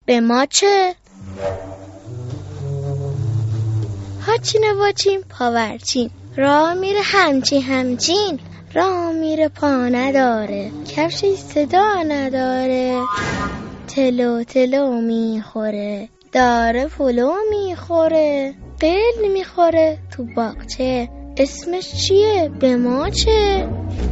به ما چه؟ هاچین واچین پاورچین، راه میره همچین، راه میره پا نداره، کفشش صدا نداره، تلو میخوره، داره پلو میخوره، قل میخوره تو باغچه، اسمش چیه؟ به ما چه؟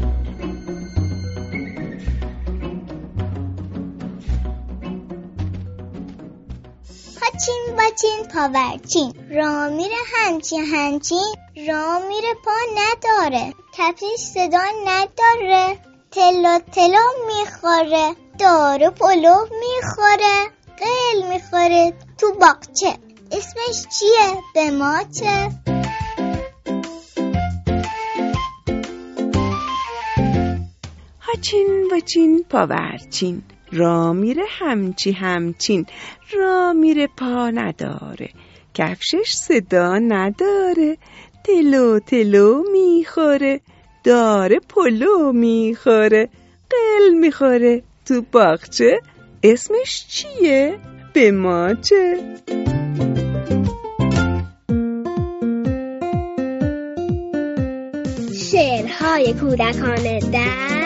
هاچین واچین پاورچین، راه میره همچین، راه میره پا نداره، کفش صدا نداره، تلو میخوره، داره پلو میخوره، قل میخوره تو باغچه، اسمش چیه؟ به ما چه؟ هاچین واچین پاورچین، راه میره همچین، راه میره پا نداره، کفشش صدا نداره، تلو میخوره، داره پلو میخوره، قل میخوره تو باغچه، اسمش چیه؟ به ما چه؟ شعرهای کودکانه در